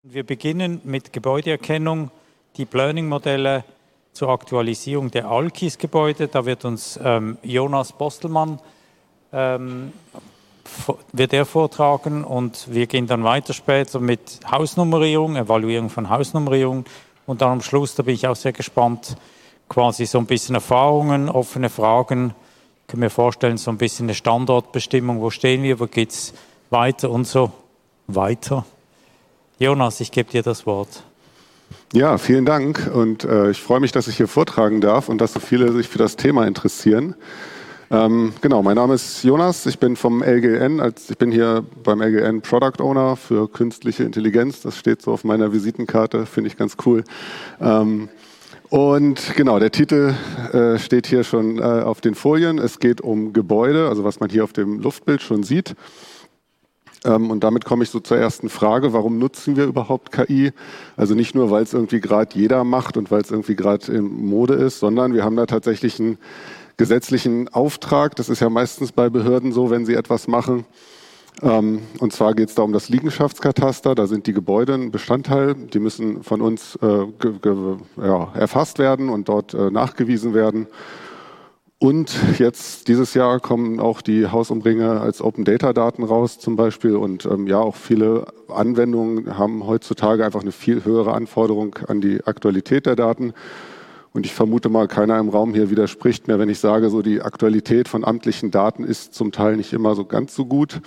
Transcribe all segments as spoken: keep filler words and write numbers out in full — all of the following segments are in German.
Wir beginnen mit Gebäudeerkennung, Deep Learning-Modelle zur Aktualisierung der Alkis-Gebäude. Da wird uns ähm, Jonas Bostelmann ähm, wird er vortragen und wir gehen dann weiter später mit Hausnummerierung, Evaluierung von Hausnummerierung und dann am Schluss, da bin ich auch sehr gespannt, quasi so ein bisschen Erfahrungen, offene Fragen. Ich kann mir vorstellen, so ein bisschen eine Standortbestimmung, wo stehen wir, wo geht es weiter und so weiter. Jonas, ich gebe dir das Wort. Ja, vielen Dank und äh, ich freue mich, dass ich hier vortragen darf und dass so viele sich für das Thema interessieren. Ähm, genau, mein Name ist Jonas, ich bin vom L G N, als, ich bin hier beim L G N Product Owner für künstliche Intelligenz, das steht so auf meiner Visitenkarte, finde ich ganz cool. Ähm, und genau, der Titel äh, steht hier schon äh, auf den Folien, es geht um Gebäude, also was man hier auf dem Luftbild schon sieht. Und damit komme ich so zur ersten Frage, warum nutzen wir überhaupt K I? Also nicht nur, weil es irgendwie gerade jeder macht und weil es irgendwie gerade in Mode ist, sondern wir haben da tatsächlich einen gesetzlichen Auftrag. Das ist ja meistens bei Behörden so, wenn sie etwas machen. Und zwar geht es da um das Liegenschaftskataster. Da sind die Gebäude ein Bestandteil. Die müssen von uns äh, ge, ge, ja, erfasst werden und dort äh, nachgewiesen werden. Und jetzt dieses Jahr kommen auch die Hausumringe als Open-Data-Daten raus zum Beispiel. Und ähm, ja, auch viele Anwendungen haben heutzutage einfach eine viel höhere Anforderung an die Aktualität der Daten. Und ich vermute mal, keiner im Raum hier widerspricht mir, wenn ich sage, so die Aktualität von amtlichen Daten ist zum Teil nicht immer so ganz so gut.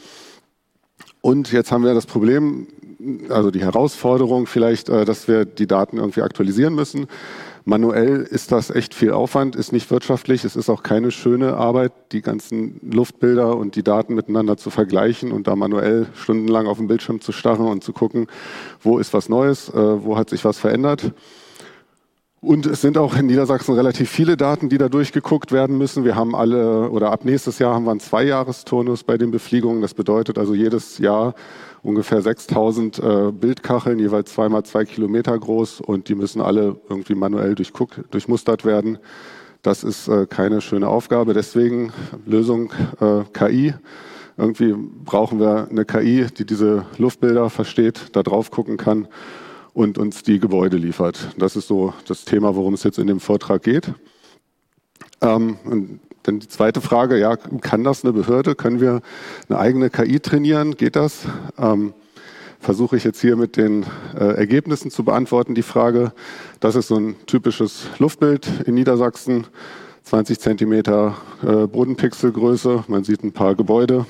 Und jetzt haben wir das Problem, also die Herausforderung vielleicht, äh, dass wir die Daten irgendwie aktualisieren müssen. Manuell ist das echt viel Aufwand, ist nicht wirtschaftlich, es ist auch keine schöne Arbeit, die ganzen Luftbilder und die Daten miteinander zu vergleichen und da manuell stundenlang auf dem Bildschirm zu starren und zu gucken, wo ist was Neues, äh, wo hat sich was verändert. Und es sind auch in Niedersachsen relativ viele Daten, die da durchgeguckt werden müssen. Wir haben alle, oder ab nächstes Jahr haben wir einen Zweijahresturnus bei den Befliegungen. Das bedeutet also jedes Jahr ungefähr sechstausend äh, Bildkacheln, jeweils zweimal zwei Kilometer groß. Und die müssen alle irgendwie manuell durchguckt, durchmustert werden. Das ist äh, keine schöne Aufgabe. Deswegen Lösung äh, K I. Irgendwie brauchen wir eine K I, die diese Luftbilder versteht, da drauf gucken kann und uns die Gebäude liefert. Das ist so das Thema, worum es jetzt in dem Vortrag geht. Ähm, und dann die zweite Frage, ja, kann das eine Behörde? Können wir eine eigene K I trainieren? Geht das? Ähm, versuche ich jetzt hier mit den äh, Ergebnissen zu beantworten, die Frage. Das ist so ein typisches Luftbild in Niedersachsen, zwanzig Zentimeter äh, Bodenpixelgröße, man sieht ein paar Gebäude.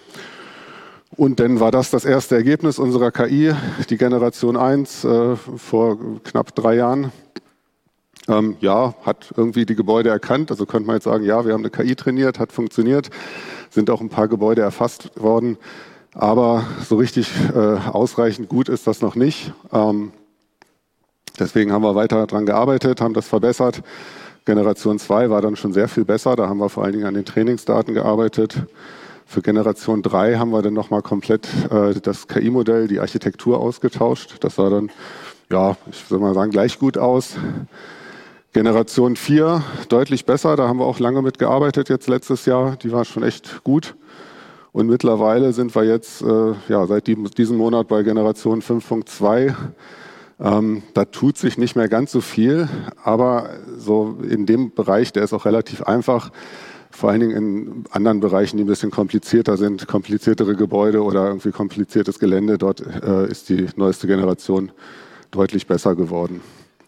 Und dann war das das erste Ergebnis unserer K I, die Generation eins äh, vor knapp drei Jahren. Ähm, ja, hat irgendwie die Gebäude erkannt. Also könnte man jetzt sagen, ja, wir haben eine K I trainiert, hat funktioniert. Sind auch ein paar Gebäude erfasst worden. Aber so richtig äh, ausreichend gut ist das noch nicht. Ähm, deswegen haben wir weiter daran gearbeitet, haben das verbessert. Generation zwei war dann schon sehr viel besser. Da haben wir vor allen Dingen an den Trainingsdaten gearbeitet. Für Generation drei haben wir dann nochmal komplett äh, das K I-Modell, die Architektur ausgetauscht. Das sah dann, ja, ich soll mal sagen, gleich gut aus. Generation vier, deutlich besser. Da haben wir auch lange mit gearbeitet jetzt letztes Jahr. Die war schon echt gut. Und mittlerweile sind wir jetzt äh, ja, seit die, diesem Monat bei Generation fünf Punkt zwei. Ähm, da tut sich nicht mehr ganz so viel. Aber so in dem Bereich, der ist auch relativ einfach. Vor allen Dingen in anderen Bereichen, die ein bisschen komplizierter sind, kompliziertere Gebäude oder irgendwie kompliziertes Gelände, dort äh, ist die neueste Generation deutlich besser geworden.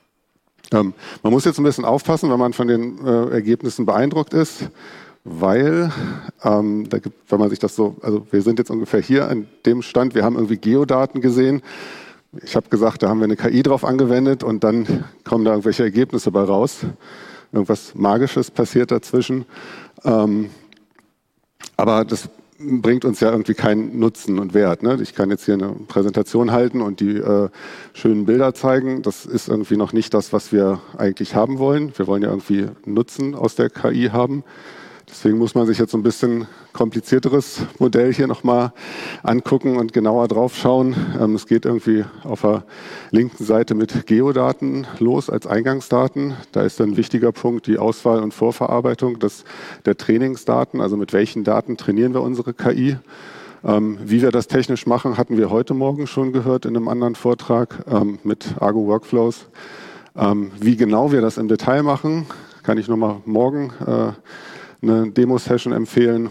Ähm, man muss jetzt ein bisschen aufpassen, wenn man von den äh, Ergebnissen beeindruckt ist, weil, ähm, da gibt, wenn man sich das so, also wir sind jetzt ungefähr hier an dem Stand, wir haben irgendwie Geodaten gesehen. Ich habe gesagt, da haben wir eine K I drauf angewendet und dann kommen da irgendwelche Ergebnisse bei raus. Irgendwas Magisches passiert dazwischen. Ähm, aber das bringt uns ja irgendwie keinen Nutzen und Wert. Ne? Ich kann jetzt hier eine Präsentation halten und die äh, schönen Bilder zeigen. Das ist irgendwie noch nicht das, was wir eigentlich haben wollen. Wir wollen ja irgendwie Nutzen aus der K I haben. Deswegen muss man sich jetzt so ein bisschen komplizierteres Modell hier nochmal angucken und genauer drauf schauen. Ähm, es geht irgendwie auf der linken Seite mit Geodaten los als Eingangsdaten. Da ist dann ein wichtiger Punkt die Auswahl und Vorverarbeitung des, der Trainingsdaten. Also mit welchen Daten trainieren wir unsere K I? Ähm, wie wir das technisch machen, hatten wir heute Morgen schon gehört in einem anderen Vortrag ähm, mit Argo Workflows. Ähm, wie genau wir das im Detail machen, kann ich nochmal morgen äh, eine Demo-Session empfehlen.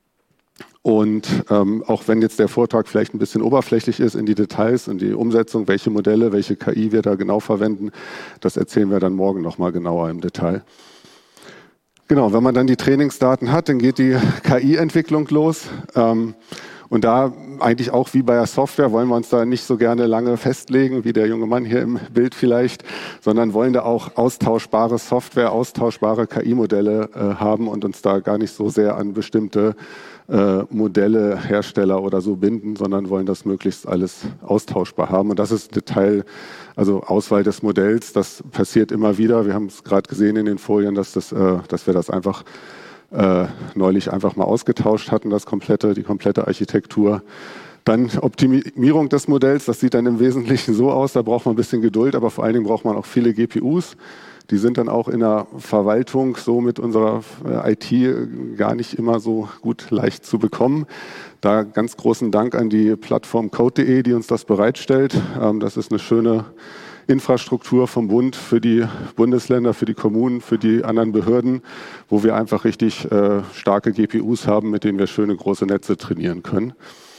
Und ähm, auch wenn jetzt der Vortrag vielleicht ein bisschen oberflächlich ist in die Details, in die Umsetzung, welche Modelle, welche K I wir da genau verwenden, das erzählen wir dann morgen nochmal genauer im Detail. Genau, wenn man dann die Trainingsdaten hat, dann geht die K I-Entwicklung los. Ähm, und da eigentlich auch wie bei der Software wollen wir uns da nicht so gerne lange festlegen, wie der junge Mann hier im Bild vielleicht, sondern wollen da auch austauschbare Software, austauschbare K I-Modelle äh, haben und uns da gar nicht so sehr an bestimmte äh, Modelle, Hersteller oder so binden, sondern wollen das möglichst alles austauschbar haben. Und das ist Detail, also Auswahl des Modells, das passiert immer wieder. Wir haben es gerade gesehen in den Folien, dass, das, äh, dass wir das einfach äh, neulich einfach mal ausgetauscht hatten, das komplette, die komplette Architektur. Dann Optimierung des Modells, das sieht dann im Wesentlichen so aus, da braucht man ein bisschen Geduld, aber vor allen Dingen braucht man auch viele G P Us. Die sind dann auch in der Verwaltung so mit unserer I T gar nicht immer so gut leicht zu bekommen. Da ganz großen Dank an die Plattform Code punkt de, die uns das bereitstellt. Das ist eine schöne Infrastruktur vom Bund für die Bundesländer, für die Kommunen, für die anderen Behörden, wo wir einfach richtig äh, starke G P Us haben, mit denen wir schöne große Netze trainieren können.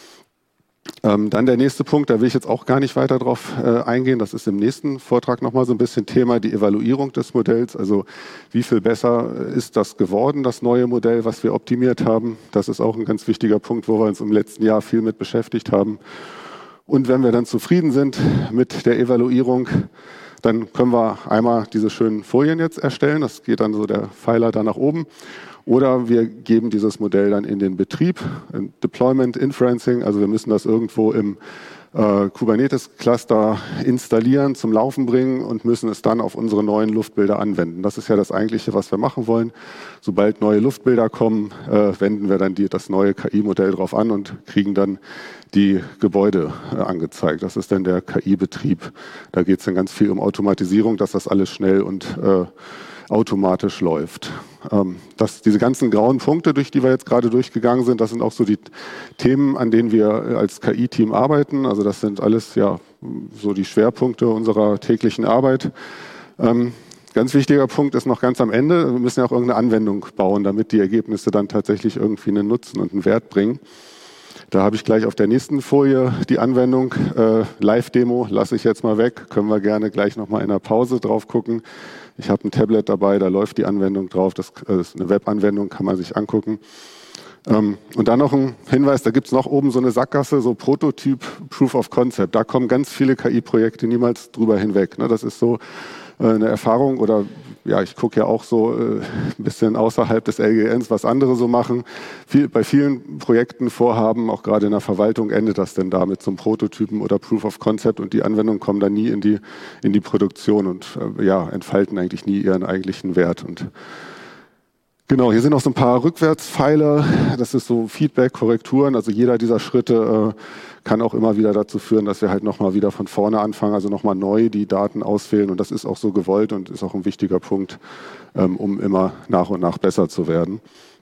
Ähm, dann der nächste Punkt, da will ich jetzt auch gar nicht weiter drauf äh, eingehen, das ist im nächsten Vortrag nochmal so ein bisschen Thema, die Evaluierung des Modells, also wie viel besser ist das geworden, das neue Modell, was wir optimiert haben. Das ist auch ein ganz wichtiger Punkt, wo wir uns im letzten Jahr viel mit beschäftigt haben. Und wenn wir dann zufrieden sind mit der Evaluierung, dann können wir einmal diese schönen Folien jetzt erstellen. Das geht dann so der Pfeiler da nach oben. Oder wir geben dieses Modell dann in den Betrieb, in Deployment, Inferencing. Also wir müssen das irgendwo im äh, Kubernetes-Cluster installieren, zum Laufen bringen und müssen es dann auf unsere neuen Luftbilder anwenden. Das ist ja das Eigentliche, was wir machen wollen. Sobald neue Luftbilder kommen, äh, wenden wir dann die, das neue K I-Modell drauf an und kriegen dann die Gebäude äh, angezeigt. Das ist dann der K I-Betrieb. Da geht es dann ganz viel um Automatisierung, dass das alles schnell und äh, automatisch läuft. Ähm, das, diese ganzen grauen Punkte, durch die wir jetzt gerade durchgegangen sind, das sind auch so die Themen, an denen wir als K I-Team arbeiten. Also das sind alles ja so die Schwerpunkte unserer täglichen Arbeit. Ähm, ganz wichtiger Punkt ist noch ganz am Ende, wir müssen ja auch irgendeine Anwendung bauen, damit die Ergebnisse dann tatsächlich irgendwie einen Nutzen und einen Wert bringen. Da habe ich gleich auf der nächsten Folie die Anwendung. Äh, Live-Demo lasse ich jetzt mal weg. Können wir gerne gleich nochmal in der Pause drauf gucken. Ich habe ein Tablet dabei, da läuft die Anwendung drauf. Das ist eine Webanwendung, kann man sich angucken. Ähm, und dann noch ein Hinweis, da gibt es noch oben so eine Sackgasse, so Prototyp, Proof of Concept. Da kommen ganz viele K I-Projekte niemals drüber hinweg. Ne? Das ist so äh, eine Erfahrung oder ja, ich gucke ja auch so äh, ein bisschen außerhalb des L G Ns, was andere so machen. Viel, bei vielen Projekten, Vorhaben, auch gerade in der Verwaltung, endet das denn da mit so einem Prototypen oder Proof of Concept und die Anwendungen kommen dann nie in die, in die Produktion und äh, ja, entfalten eigentlich nie ihren eigentlichen Wert. Und genau, hier sind noch so ein paar Rückwärtspfeile. Das ist so Feedback, Korrekturen. Also jeder dieser Schritte äh, kann auch immer wieder dazu führen, dass wir halt nochmal wieder von vorne anfangen, also nochmal neu die Daten auswählen. Und das ist auch so gewollt und ist auch ein wichtiger Punkt, ähm, um immer nach und nach besser zu werden.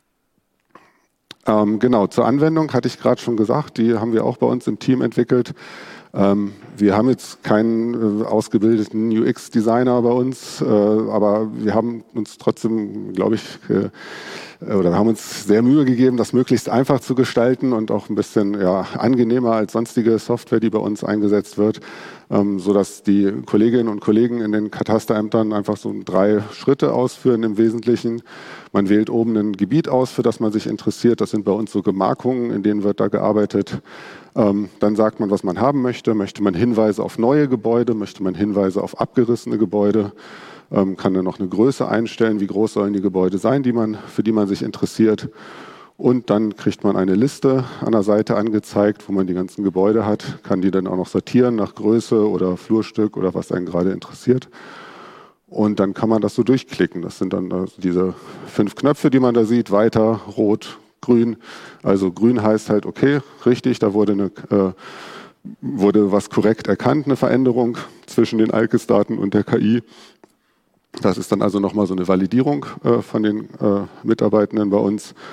Ähm, genau, zur Anwendung hatte ich gerade schon gesagt, die haben wir auch bei uns im Team entwickelt. Ähm, wir haben jetzt keinen äh, ausgebildeten U X-Designer bei uns, äh, aber wir haben uns trotzdem, glaube ich, äh, oder haben uns sehr Mühe gegeben, das möglichst einfach zu gestalten und auch ein bisschen ja, angenehmer als sonstige Software, die bei uns eingesetzt wird, ähm, sodass die Kolleginnen und Kollegen in den Katasterämtern einfach so drei Schritte ausführen im Wesentlichen. Man wählt oben ein Gebiet aus, für das man sich interessiert. Das sind bei uns so Gemarkungen, in denen wird da gearbeitet. Ähm, dann sagt man, was man haben möchte. Möchte man Hinweise auf neue Gebäude? Möchte man Hinweise auf abgerissene Gebäude? Ähm, kann dann noch eine Größe einstellen, wie groß sollen die Gebäude sein, die man, für die man sich interessiert. Und dann kriegt man eine Liste an der Seite angezeigt, wo man die ganzen Gebäude hat, kann die dann auch noch sortieren nach Größe oder Flurstück oder was einen gerade interessiert. Und dann kann man das so durchklicken. Das sind dann also diese fünf Knöpfe, die man da sieht, weiter, rot, grün. Also grün heißt halt, okay, richtig, da wurde, eine, äh, wurde was korrekt erkannt, eine Veränderung zwischen den A L K E S-Daten und der K I. Das ist dann also nochmal so eine Validierung äh, von den äh, Mitarbeitenden bei uns.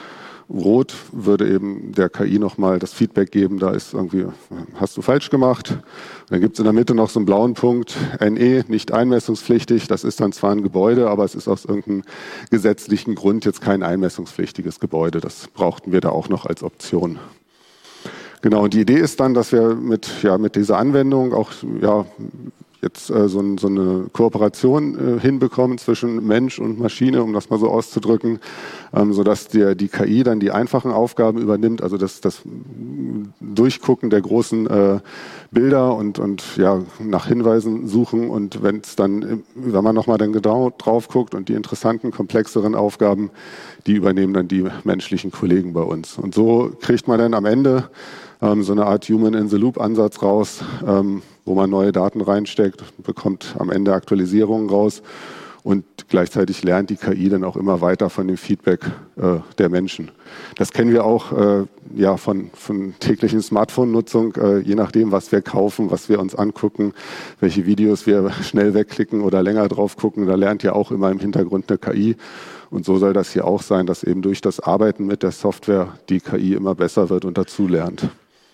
Rot würde eben der K I nochmal das Feedback geben, da ist irgendwie, hast du falsch gemacht. Und dann gibt es in der Mitte noch so einen blauen Punkt, N E, nicht einmessungspflichtig. Das ist dann zwar ein Gebäude, aber es ist aus irgendeinem gesetzlichen Grund jetzt kein einmessungspflichtiges Gebäude. Das brauchten wir da auch noch als Option. Genau, und die Idee ist dann, dass wir mit, ja, mit dieser Anwendung auch ja, jetzt äh, so, ein, so eine Kooperation äh, hinbekommen zwischen Mensch und Maschine, um das mal so auszudrücken, ähm, sodass der, die K I dann die einfachen Aufgaben übernimmt, also das, das Durchgucken der großen äh, Bilder und, und ja, nach Hinweisen suchen, und wenn es dann, wenn man nochmal dann genau drauf guckt und die interessanten, komplexeren Aufgaben, die übernehmen dann die menschlichen Kollegen bei uns. Und so kriegt man dann am Ende ähm, so eine Art Human-in-the-Loop-Ansatz raus, ähm, wo man neue Daten reinsteckt, bekommt am Ende Aktualisierungen raus und gleichzeitig lernt die K I dann auch immer weiter von dem Feedback äh, der Menschen. Das kennen wir auch äh, ja, von, von täglichen Smartphone-Nutzung, äh, je nachdem, was wir kaufen, was wir uns angucken, welche Videos wir schnell wegklicken oder länger drauf gucken, da lernt ja auch immer im Hintergrund eine K I. Und so soll das hier auch sein, dass eben durch das Arbeiten mit der Software die K I immer besser wird und dazulernt.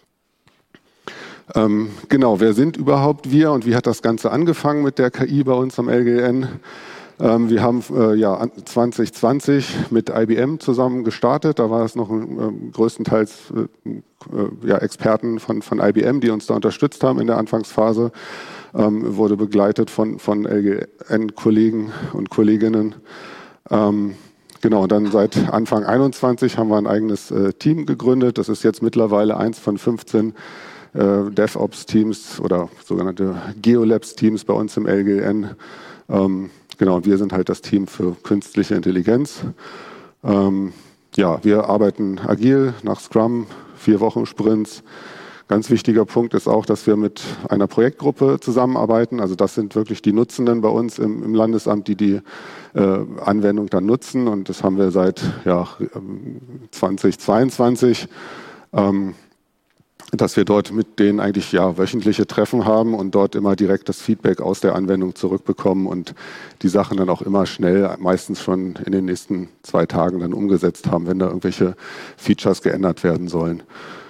Ähm, genau, wer sind überhaupt wir und wie hat das Ganze angefangen mit der K I bei uns am L G N? Ähm, wir haben äh, ja zwanzig zwanzig mit I B M zusammen gestartet. Da war es noch äh, größtenteils äh, äh, ja, Experten von, von I B M, die uns da unterstützt haben in der Anfangsphase. Ähm, wurde begleitet von, von L G N-Kollegen und Kolleginnen. Ähm, Genau, dann seit Anfang einundzwanzig haben wir ein eigenes äh, Team gegründet. Das ist jetzt mittlerweile eins von fünfzehn äh, DevOps-Teams oder sogenannte GeoLabs-Teams bei uns im L G N. Ähm, genau, und wir sind halt das Team für künstliche Intelligenz. Ähm, ja, wir arbeiten agil nach Scrum, vier Wochen Sprints. Ganz wichtiger Punkt ist auch, dass wir mit einer Projektgruppe zusammenarbeiten. Also das sind wirklich die Nutzenden bei uns im, im Landesamt, die die äh, Anwendung dann nutzen. Und das haben wir seit ja, zwanzig zweiundzwanzig, ähm, dass wir dort mit denen eigentlich ja, wöchentliche Treffen haben und dort immer direkt das Feedback aus der Anwendung zurückbekommen und die Sachen dann auch immer schnell, meistens schon in den nächsten zwei Tagen dann umgesetzt haben, wenn da irgendwelche Features geändert werden sollen.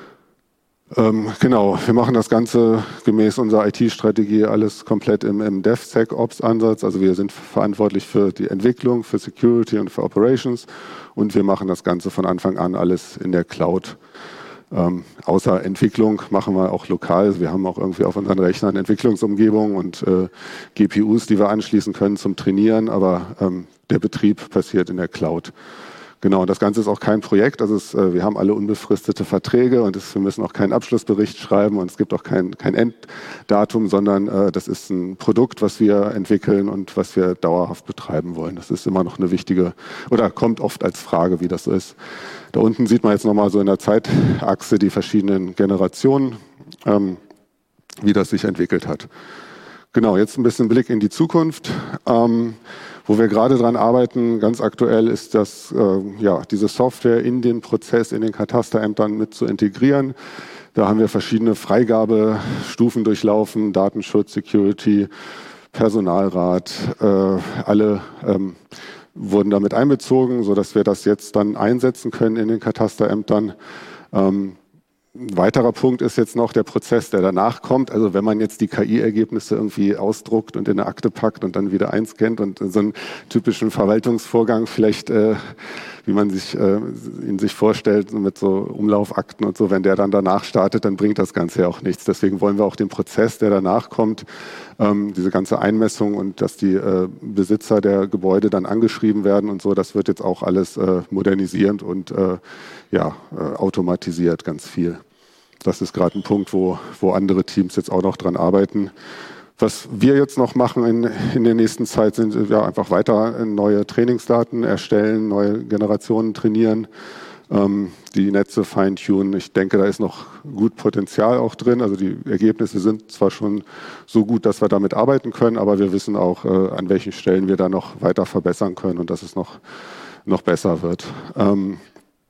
Ähm, genau, wir machen das Ganze gemäß unserer I T-Strategie alles komplett im, im DevSecOps-Ansatz. Also wir sind verantwortlich für die Entwicklung, für Security und für Operations und wir machen das Ganze von Anfang an alles in der Cloud. Ähm, außer Entwicklung machen wir auch lokal. Wir haben auch irgendwie auf unseren Rechnern Entwicklungsumgebungen und äh, G P Us, die wir anschließen können zum Trainieren, aber ähm, der Betrieb passiert in der Cloud. Genau, das Ganze ist auch kein Projekt, also es, äh, wir haben alle unbefristete Verträge und es, wir müssen auch keinen Abschlussbericht schreiben und es gibt auch kein, kein Enddatum, sondern äh, das ist ein Produkt, was wir entwickeln und was wir dauerhaft betreiben wollen. Das ist immer noch eine wichtige, oder kommt oft als Frage, wie das so ist. Da unten sieht man jetzt nochmal so in der Zeitachse die verschiedenen Generationen, ähm, wie das sich entwickelt hat. Genau, jetzt ein bisschen Blick in die Zukunft. Ähm, Wo wir gerade dran arbeiten, ganz aktuell, ist das, äh, ja, diese Software in den Prozess, in den Katasterämtern mit zu integrieren. Da haben wir verschiedene Freigabestufen durchlaufen, Datenschutz, Security, Personalrat, äh, alle ähm, wurden damit einbezogen, sodass wir das jetzt dann einsetzen können in den Katasterämtern. Ähm, Ein weiterer Punkt ist jetzt noch der Prozess, der danach kommt. Also wenn man jetzt die K I-Ergebnisse irgendwie ausdruckt und in eine Akte packt und dann wieder einscannt und so einen typischen Verwaltungsvorgang vielleicht, äh, wie man sich äh, ihn sich vorstellt, mit so Umlaufakten und so, wenn der dann danach startet, dann bringt das Ganze ja auch nichts. Deswegen wollen wir auch den Prozess, der danach kommt, ähm, diese ganze Einmessung und dass die äh, Besitzer der Gebäude dann angeschrieben werden und so, das wird jetzt auch alles äh, modernisiert und äh, ja, äh, automatisiert ganz viel. Das ist gerade ein Punkt, wo, wo andere Teams jetzt auch noch dran arbeiten. Was wir jetzt noch machen in, in der nächsten Zeit, sind ja einfach weiter neue Trainingsdaten erstellen, neue Generationen trainieren, ähm, die Netze feintunen. Ich denke, da ist noch gut Potenzial auch drin. Also die Ergebnisse sind zwar schon so gut, dass wir damit arbeiten können, aber wir wissen auch, äh, an welchen Stellen wir da noch weiter verbessern können und dass es noch, noch besser wird. Ähm,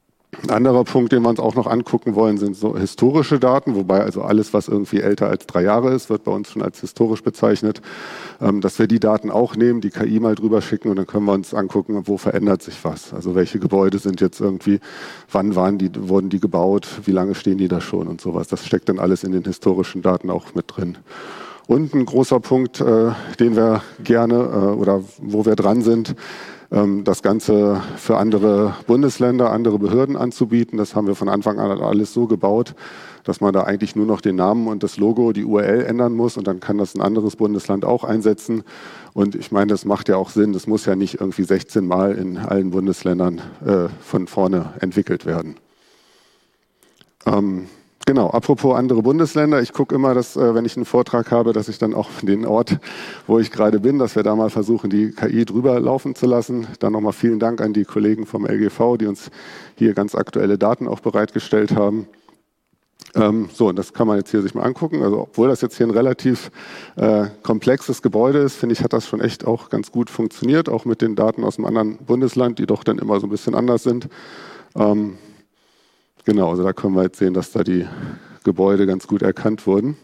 Ein anderer Punkt, den wir uns auch noch angucken wollen, sind so historische Daten, wobei also alles, was irgendwie älter als drei Jahre ist, wird bei uns schon als historisch bezeichnet, ähm, dass wir die Daten auch nehmen, die K I mal drüber schicken und dann können wir uns angucken, wo verändert sich was. Also welche Gebäude sind jetzt irgendwie, wann waren die, wurden die gebaut, wie lange stehen die da schon und sowas. Das steckt dann alles in den historischen Daten auch mit drin. Und ein großer Punkt, äh, den wir gerne äh, oder wo wir dran sind, das Ganze für andere Bundesländer, andere Behörden anzubieten. Das haben wir von Anfang an alles so gebaut, dass man da eigentlich nur noch den Namen und das Logo, die U R L ändern muss und dann kann das ein anderes Bundesland auch einsetzen. Und ich meine, das macht ja auch Sinn. Das muss ja nicht irgendwie sechzehn Mal in allen Bundesländern äh, von vorne entwickelt werden. Ähm, Genau, apropos andere Bundesländer, ich gucke immer, dass, äh, wenn ich einen Vortrag habe, dass ich dann auch den Ort, wo ich gerade bin, dass wir da mal versuchen, die K I drüber laufen zu lassen. Dann nochmal vielen Dank an die Kollegen vom L G V, die uns hier ganz aktuelle Daten auch bereitgestellt haben. Ähm, so, und das kann man jetzt hier sich mal angucken. Also obwohl das jetzt hier ein relativ äh, komplexes Gebäude ist, finde ich, hat das schon echt auch ganz gut funktioniert, auch mit den Daten aus einem anderen Bundesland, die doch dann immer so ein bisschen anders sind. Ähm, Genau, also da können wir jetzt sehen, dass da die Gebäude ganz gut erkannt wurden.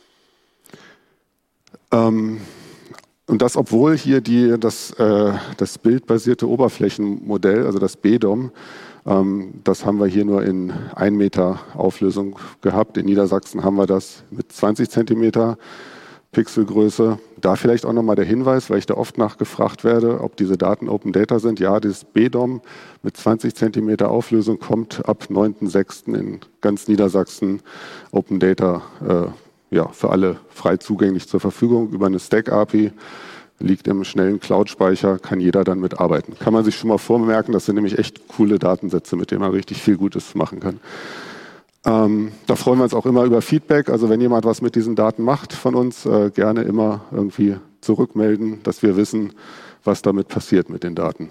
Ähm, und das, obwohl hier die, das, äh, das bildbasierte Oberflächenmodell, also das B D O M, ähm, das haben wir hier nur in ein Meter Auflösung gehabt. In Niedersachsen haben wir das mit zwanzig Zentimeter Pixelgröße. Da vielleicht auch nochmal der Hinweis, weil ich da oft nachgefragt werde, ob diese Daten Open Data sind. Ja, das B D O M mit zwanzig Zentimeter Auflösung kommt ab neunten sechsten in ganz Niedersachsen Open Data äh, ja, für alle frei zugänglich zur Verfügung über eine Stack-A P I. Liegt im schnellen Cloud-Speicher, kann jeder dann mitarbeiten. Kann man sich schon mal vormerken, das sind nämlich echt coole Datensätze, mit denen man richtig viel Gutes machen kann. Ähm, da freuen wir uns auch immer über Feedback. Also wenn jemand was mit diesen Daten macht von uns, äh, gerne immer irgendwie zurückmelden, dass wir wissen, was damit passiert mit den Daten.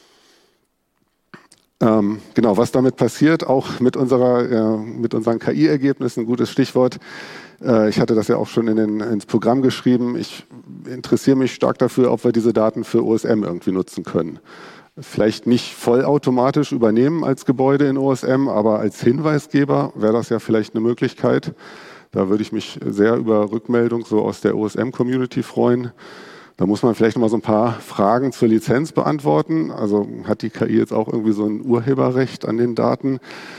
Ähm, genau, was damit passiert, auch mit, unserer, äh, mit unseren K I-Ergebnissen, ein gutes Stichwort. Äh, ich hatte das ja auch schon in den, ins Programm geschrieben. Ich interessiere mich stark dafür, ob wir diese Daten für O S M irgendwie nutzen können. Vielleicht nicht vollautomatisch übernehmen als Gebäude in O S M, aber als Hinweisgeber wäre das ja vielleicht eine Möglichkeit. Da würde ich mich sehr über Rückmeldung so aus der O S M-Community freuen. Da muss man vielleicht noch mal so ein paar Fragen zur Lizenz beantworten. Also hat die K I jetzt auch irgendwie so ein Urheberrecht an den Daten?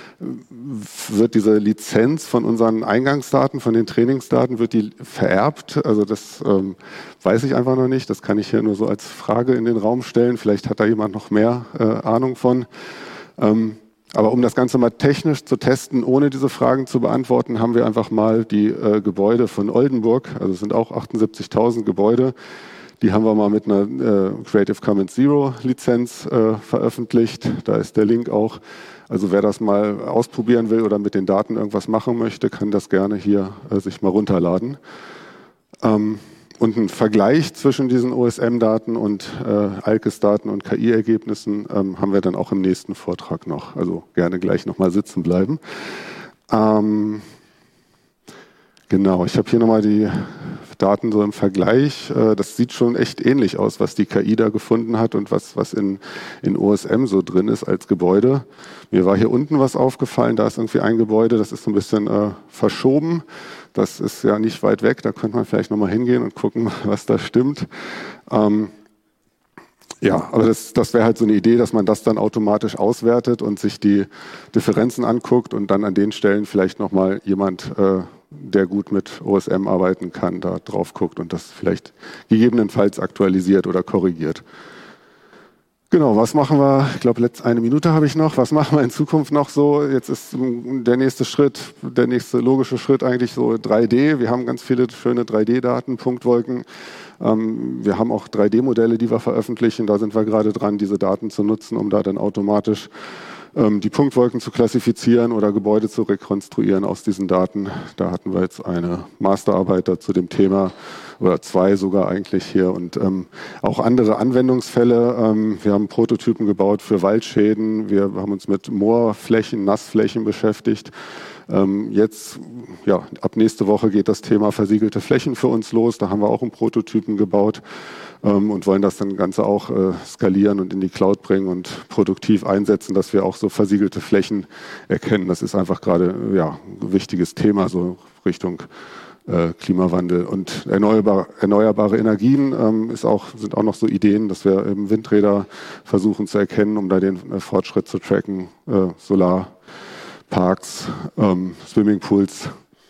Wird diese Lizenz von unseren Eingangsdaten, von den Trainingsdaten, wird die vererbt? Also das ähm, weiß ich einfach noch nicht. Das kann ich hier nur so als Frage in den Raum stellen. Vielleicht hat da jemand noch mehr äh, Ahnung von. Ähm, aber um das Ganze mal technisch zu testen, ohne diese Fragen zu beantworten, haben wir einfach mal die äh, Gebäude von Oldenburg, also es sind auch achtundsiebzigtausend Gebäude, die haben wir mal mit einer äh, Creative Commons Zero Lizenz äh, veröffentlicht. Da ist der Link auch. Also wer das mal ausprobieren will oder mit den Daten irgendwas machen möchte, kann das gerne hier äh, sich mal runterladen. Ähm, und ein Vergleich zwischen diesen O S M-Daten und äh, ALKES-Daten und K I-Ergebnissen ähm, haben wir dann auch im nächsten Vortrag noch. Also gerne gleich nochmal sitzen bleiben. Ähm, genau, ich habe hier nochmal die Daten so im Vergleich. Das sieht schon echt ähnlich aus, was die K I da gefunden hat und was, was in, in O S M so drin ist als Gebäude. Mir war hier unten was aufgefallen, da ist irgendwie ein Gebäude, das ist so ein bisschen äh, verschoben. Das ist ja nicht weit weg, da könnte man vielleicht nochmal hingehen und gucken, was da stimmt. Ähm, ja, aber das, das wäre halt so eine Idee, dass man das dann automatisch auswertet und sich die Differenzen anguckt und dann an den Stellen vielleicht nochmal jemand äh, der gut mit O S M arbeiten kann, da drauf guckt und das vielleicht gegebenenfalls aktualisiert oder korrigiert. Genau, was machen wir, ich glaube, letzte eine Minute habe ich noch, was machen wir in Zukunft noch so? Jetzt ist der nächste Schritt, der nächste logische Schritt eigentlich so drei D. Wir haben ganz viele schöne drei D-Daten, Punktwolken. Wir haben auch drei D-Modelle, die wir veröffentlichen. Da sind wir gerade dran, diese Daten zu nutzen, um da dann automatisch die Punktwolken zu klassifizieren oder Gebäude zu rekonstruieren aus diesen Daten. Da hatten wir jetzt eine Masterarbeit zu dem Thema oder zwei sogar eigentlich hier und ähm, auch andere Anwendungsfälle. Ähm, wir haben Prototypen gebaut für Waldschäden. Wir haben uns mit Moorflächen, Nassflächen beschäftigt. Ähm, jetzt, ja, ab nächste Woche geht das Thema versiegelte Flächen für uns los. Da haben wir auch einen Prototypen gebaut ähm, und wollen das dann Ganze auch äh, skalieren und in die Cloud bringen und produktiv einsetzen, dass wir auch so versiegelte Flächen erkennen. Das ist einfach gerade ja, ein wichtiges Thema, so Richtung äh, Klimawandel. Und erneuerbar, erneuerbare Energien ähm, ist auch, sind auch noch so Ideen, dass wir eben Windräder versuchen zu erkennen, um da den äh, Fortschritt zu tracken, äh, Solarparks, ähm, Swimmingpools,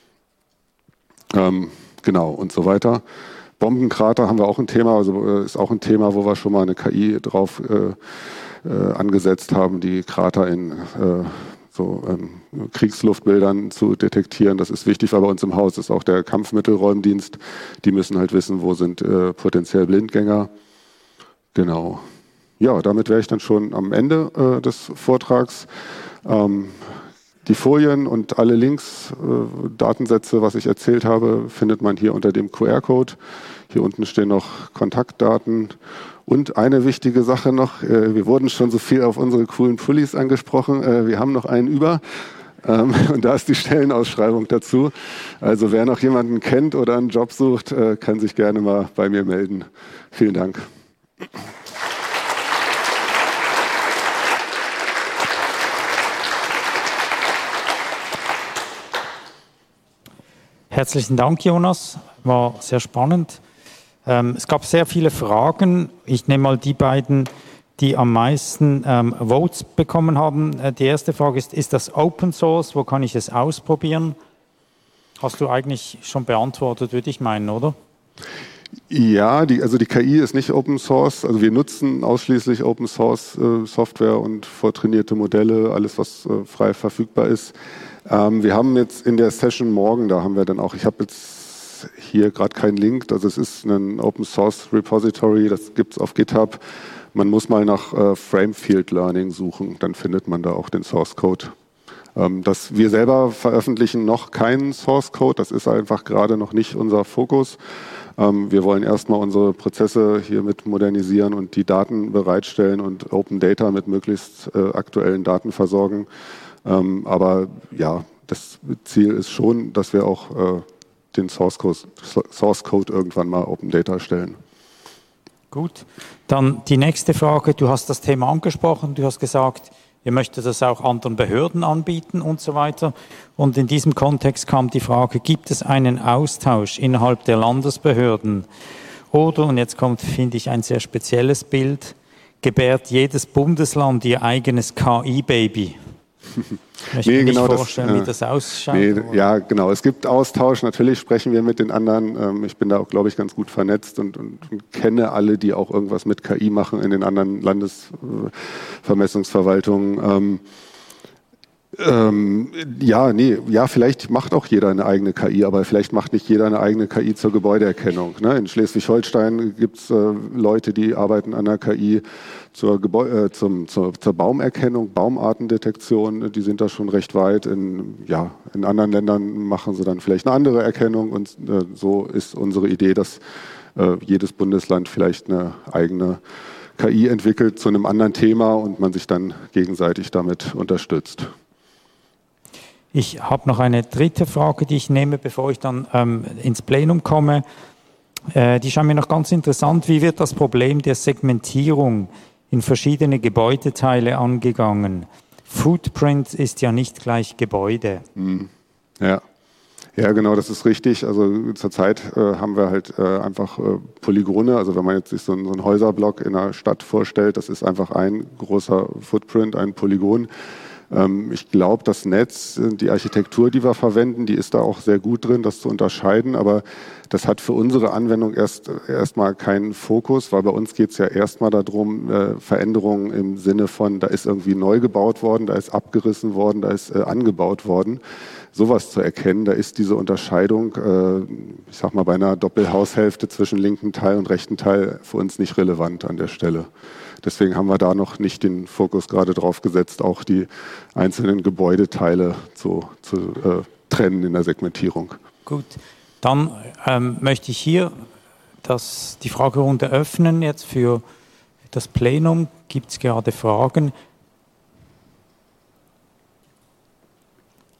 ähm, genau und so weiter. Bombenkrater haben wir auch ein Thema, also äh, ist auch ein Thema, wo wir schon mal eine K I drauf äh, äh, angesetzt haben, die Krater in äh, so ähm, Kriegsluftbildern zu detektieren. Das ist wichtig, weil bei uns im Haus ist auch der Kampfmittelräumdienst. Die müssen halt wissen, wo sind äh, potenziell Blindgänger. Genau. Ja, damit wäre ich dann schon am Ende äh, des Vortrags. Ähm, die Folien und alle Links, äh, Datensätze, was ich erzählt habe, findet man hier unter dem Q R-Code. Hier unten stehen noch Kontaktdaten. Und eine wichtige Sache noch, äh, wir wurden schon so viel auf unsere coolen Pullis angesprochen. Äh, wir haben noch einen über. Ähm, und da ist die Stellenausschreibung dazu. Also wer noch jemanden kennt oder einen Job sucht, äh, kann sich gerne mal bei mir melden. Vielen Dank. Herzlichen Dank, Jonas. War sehr spannend. Ähm, es gab sehr viele Fragen. Ich nehme mal die beiden, die am meisten ähm, Votes bekommen haben. Äh, die erste Frage ist, ist das Open Source? Wo kann ich es ausprobieren? Hast du eigentlich schon beantwortet, würde ich meinen, oder? Ja, die, also die K I ist nicht Open Source. Also wir nutzen ausschließlich Open Source äh, Software und vortrainierte Modelle, alles was äh, frei verfügbar ist. Ähm, wir haben jetzt in der Session morgen, da haben wir dann auch, ich habe jetzt hier gerade keinen Link, also es ist ein Open Source Repository, das gibt es auf GitHub. Man muss mal nach äh, Frame Field Learning suchen, dann findet man da auch den Source Code. Ähm, dass wir selber veröffentlichen noch keinen Source Code, das ist einfach gerade noch nicht unser Fokus. Ähm, wir wollen erstmal unsere Prozesse hiermit modernisieren und die Daten bereitstellen und Open Data mit möglichst äh, aktuellen Daten versorgen. Ähm, aber ja, das Ziel ist schon, dass wir auch äh, den Source Code, Source Code irgendwann mal Open Data stellen. Gut, dann die nächste Frage. Du hast das Thema angesprochen, du hast gesagt, ihr möchtet das auch anderen Behörden anbieten und so weiter. Und in diesem Kontext kam die Frage, gibt es einen Austausch innerhalb der Landesbehörden? Oder, und jetzt kommt, finde ich, ein sehr spezielles Bild, gebärt jedes Bundesland ihr eigenes K I-Baby? Ich nee, mir genau nicht vorstellen, das, wie das ausschaut. Nee, ja, genau. Es gibt Austausch. Natürlich sprechen wir mit den anderen. Ich bin da auch, glaube ich, ganz gut vernetzt und, und, und kenne alle, die auch irgendwas mit K I machen in den anderen Landesvermessungsverwaltungen. Ähm, ähm, ja, nee, ja, vielleicht macht auch jeder eine eigene K I, aber vielleicht macht nicht jeder eine eigene K I zur Gebäudeerkennung. Ne? In Schleswig-Holstein gibt es äh, Leute, die arbeiten an der K I zur, Gebäu- äh, zum, zur, zur Baumerkennung, Baumartendetektion. Die sind da schon recht weit. In, ja, in anderen Ländern machen sie dann vielleicht eine andere Erkennung. Und äh, so ist unsere Idee, dass äh, jedes Bundesland vielleicht eine eigene K I entwickelt zu einem anderen Thema und man sich dann gegenseitig damit unterstützt. Ich habe noch eine dritte Frage, die ich nehme, bevor ich dann ähm, ins Plenum komme. Äh, die scheint mir noch ganz interessant. Wie wird das Problem der Segmentierung in verschiedene Gebäudeteile angegangen? Footprint ist ja nicht gleich Gebäude. Ja. Ja, genau, das ist richtig. Also zurzeit äh, haben wir halt äh, einfach äh, Polygone. Also wenn man jetzt sich so, so einen Häuserblock in einer Stadt vorstellt, das ist einfach ein großer Footprint, ein Polygon. Ich glaube, das Netz, die Architektur, die wir verwenden, die ist da auch sehr gut drin, das zu unterscheiden. Aber das hat für unsere Anwendung erst erstmal keinen Fokus, weil bei uns geht es ja erstmal darum, äh, Veränderungen im Sinne von, da ist irgendwie neu gebaut worden, da ist abgerissen worden, da ist äh, angebaut worden. Sowas zu erkennen, da ist diese Unterscheidung, äh, ich sag mal, bei einer Doppelhaushälfte zwischen linken Teil und rechten Teil für uns nicht relevant an der Stelle. Deswegen haben wir da noch nicht den Fokus gerade drauf gesetzt, auch die einzelnen Gebäudeteile zu, zu äh, trennen in der Segmentierung. Gut, dann ähm, möchte ich hier das, die Fragerunde öffnen jetzt für das Plenum. Gibt es gerade Fragen?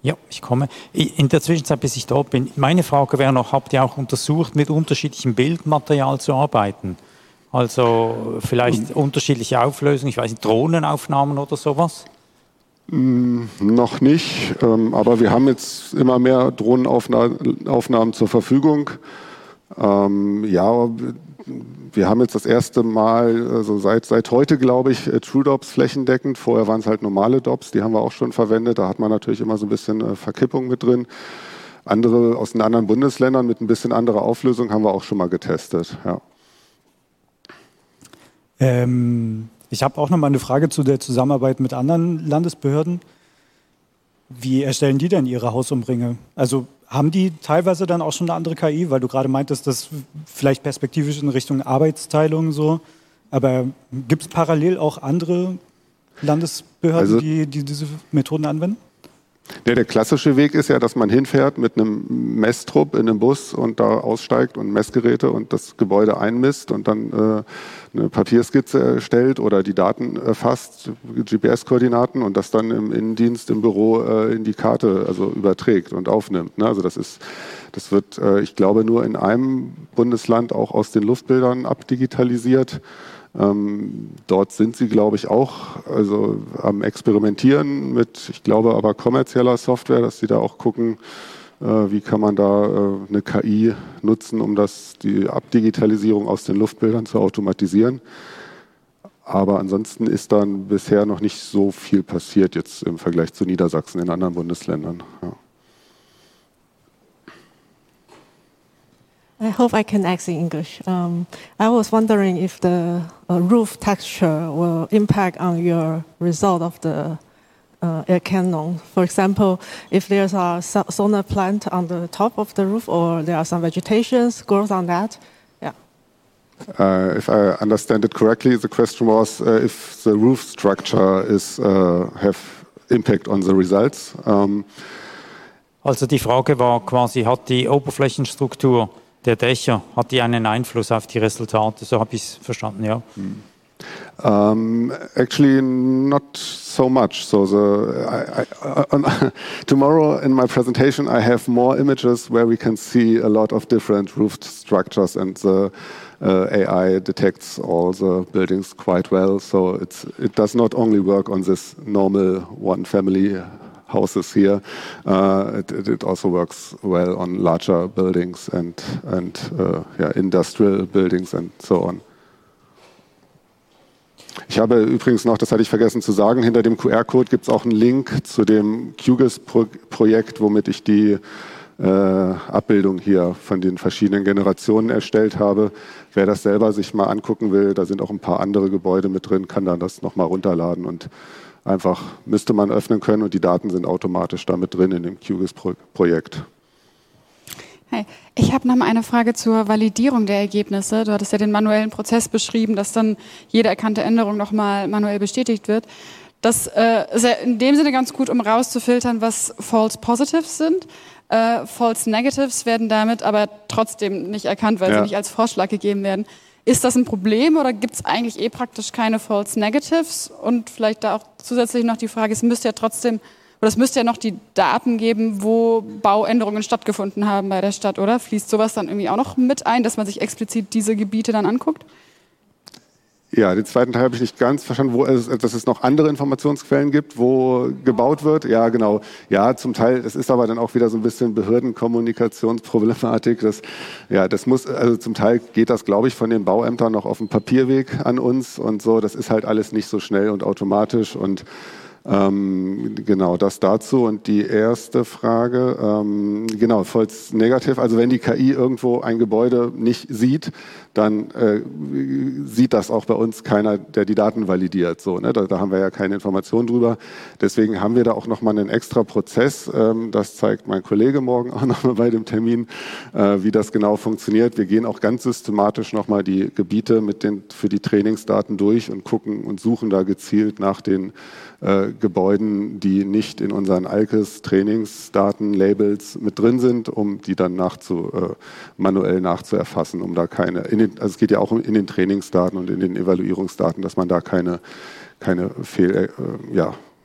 Ja, ich komme. In der Zwischenzeit, bis ich dort bin, meine Frage wäre noch, habt ihr auch untersucht, mit unterschiedlichem Bildmaterial zu arbeiten? Also vielleicht mhm. unterschiedliche Auflösungen, ich weiß nicht, Drohnenaufnahmen oder sowas? Mm, noch nicht, ähm, aber wir haben jetzt immer mehr Drohnenaufnahmen zur Verfügung. Ähm, ja, wir haben jetzt das erste Mal, also seit, seit heute glaube ich, True Dops flächendeckend. Vorher waren es halt normale Dops, die haben wir auch schon verwendet. Da hat man natürlich immer so ein bisschen äh, Verkippung mit drin. Andere aus den anderen Bundesländern mit ein bisschen anderer Auflösung haben wir auch schon mal getestet. Ja. Ähm, ich habe auch noch mal eine Frage zu der Zusammenarbeit mit anderen Landesbehörden. Wie erstellen die denn ihre Hausumringe? Also haben die teilweise dann auch schon eine andere K I? Weil du gerade meintest, dass vielleicht perspektivisch in Richtung Arbeitsteilung so. Aber gibt es parallel auch andere Landesbehörden, also, die, die diese Methoden anwenden? Ja, der klassische Weg ist ja, dass man hinfährt mit einem Messtrupp in einem Bus und da aussteigt und Messgeräte und das Gebäude einmisst und dann äh, eine Papierskizze erstellt oder die Daten erfasst, G P S-Koordinaten und das dann im Innendienst im Büro äh, in die Karte also überträgt und aufnimmt. Ne? Also das ist, das wird, äh, ich glaube, nur in einem Bundesland auch aus den Luftbildern abdigitalisiert. Ähm, dort sind sie, glaube ich, auch also am Experimentieren mit, ich glaube, aber kommerzieller Software, dass sie da auch gucken, äh, wie kann man da äh, eine K I nutzen, um das, die Abdigitalisierung aus den Luftbildern zu automatisieren. Aber ansonsten ist dann bisher noch nicht so viel passiert jetzt im Vergleich zu Niedersachsen in anderen Bundesländern. Ja. I hope I can ask in English. Um, I was wondering if the uh, roof texture will impact on your result of the uh, air cannon. For example, if there's a solar plant on the top of the roof or there are some vegetations growth on that. Yeah. Uh, if I understand it correctly, the question was uh, if the roof structure is uh, have impact on the results. Um, also die Frage war quasi, hat die Oberflächenstruktur der Dächer, hat die einen Einfluss auf die Resultate? So habe ich es verstanden, ja. Um, actually, not so much. So the I, I, on, tomorrow in my presentation, I have more images where we can see a lot of different roof structures, and the uh, A I detects all the buildings quite well. So it's it does not only work on this normal one-family houses here. Uh, it, it also works well on larger buildings and and uh, yeah, industrial buildings and so on. Ich habe übrigens noch, das hatte ich vergessen zu sagen, hinter dem Q R-Code gibt es auch einen Link zu dem Q G I S-Projekt, womit ich die äh, Abbildung hier von den verschiedenen Generationen erstellt habe. Wer das selber sich mal angucken will, da sind auch ein paar andere Gebäude mit drin, kann dann das nochmal runterladen und einfach müsste man öffnen können und die Daten sind automatisch damit drin in dem Q G I S-Projekt. Hi, ich habe noch mal eine Frage zur Validierung der Ergebnisse. Du hattest ja den manuellen Prozess beschrieben, dass dann jede erkannte Änderung noch mal manuell bestätigt wird. Das äh, ist ja in dem Sinne ganz gut, um rauszufiltern, was False Positives sind. Äh, False Negatives werden damit aber trotzdem nicht erkannt, weil ja. sie nicht als Vorschlag gegeben werden. Ist das ein Problem oder gibt es eigentlich eh praktisch keine False Negatives? Und vielleicht da auch zusätzlich noch die Frage, es müsste ja trotzdem, oder es müsste ja noch die Daten geben, wo Bauänderungen stattgefunden haben bei der Stadt, oder? Fließt sowas dann irgendwie auch noch mit ein, dass man sich explizit diese Gebiete dann anguckt? Ja, den zweiten Teil habe ich nicht ganz verstanden, wo es, dass es noch andere Informationsquellen gibt, wo gebaut wird. Ja, genau. Ja, zum Teil. Es ist aber dann auch wieder so ein bisschen Behördenkommunikationsproblematik. Das, ja, das muss, also zum Teil geht das, glaube ich, von den Bauämtern noch auf dem Papierweg an uns und so. Das ist halt alles nicht so schnell und automatisch und Ähm, genau, das dazu. Und die erste Frage, ähm, genau, false negative, also wenn die K I irgendwo ein Gebäude nicht sieht, dann äh, sieht das auch bei uns keiner, der die Daten validiert. So, ne? da, da haben wir ja keine Informationen drüber. Deswegen haben wir da auch nochmal einen extra Prozess. Ähm, das zeigt mein Kollege morgen auch nochmal bei dem Termin, äh, wie das genau funktioniert. Wir gehen auch ganz systematisch nochmal die Gebiete mit den, für die Trainingsdaten durch und gucken und suchen da gezielt nach den äh, Gebäuden, die nicht in unseren A L K E S-Trainingsdaten, Labels mit drin sind, um die dann nachzu, äh, manuell nachzuerfassen, um da keine, in den, also es geht ja auch in den Trainingsdaten und in den Evaluierungsdaten, dass man da keine, keine Fehl, äh, ja,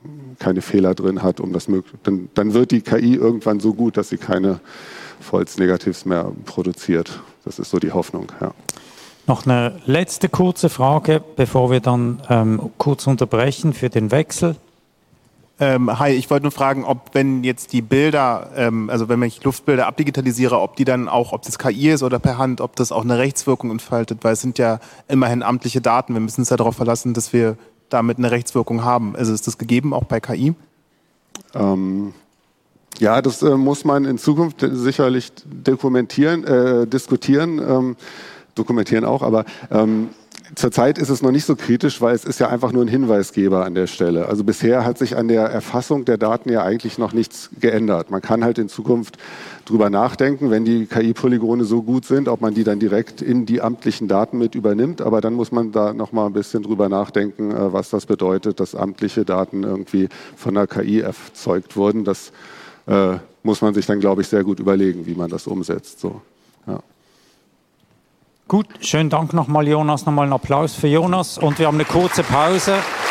keine Fehler drin hat, um das möglich. Dann, dann wird die K I irgendwann so gut, dass sie keine False Negatives mehr produziert. Das ist so die Hoffnung. Ja. Noch eine letzte kurze Frage, bevor wir dann ähm, kurz unterbrechen für den Wechsel. Ähm, hi, ich wollte nur fragen, ob wenn jetzt die Bilder, ähm, also wenn ich Luftbilder abdigitalisiere, ob die dann auch, ob das K I ist oder per Hand, ob das auch eine Rechtswirkung entfaltet, weil es sind ja immerhin amtliche Daten. Wir müssen uns ja darauf verlassen, dass wir damit eine Rechtswirkung haben. Also ist das gegeben, auch bei K I? Ähm, ja, das äh, muss man in Zukunft sicherlich dokumentieren, äh, diskutieren, ähm, dokumentieren auch, aber ähm, zurzeit ist es noch nicht so kritisch, weil es ist ja einfach nur ein Hinweisgeber an der Stelle. Also bisher hat sich an der Erfassung der Daten ja eigentlich noch nichts geändert. Man kann halt in Zukunft drüber nachdenken, wenn die K I-Polygone so gut sind, ob man die dann direkt in die amtlichen Daten mit übernimmt. Aber dann muss man da noch mal ein bisschen drüber nachdenken, was das bedeutet, dass amtliche Daten irgendwie von der K I erzeugt wurden. Das äh, muss man sich dann, glaube ich, sehr gut überlegen, wie man das umsetzt. So, ja. Gut, schönen Dank nochmal, Jonas. Nochmal einen Applaus für Jonas. Und wir haben eine kurze Pause.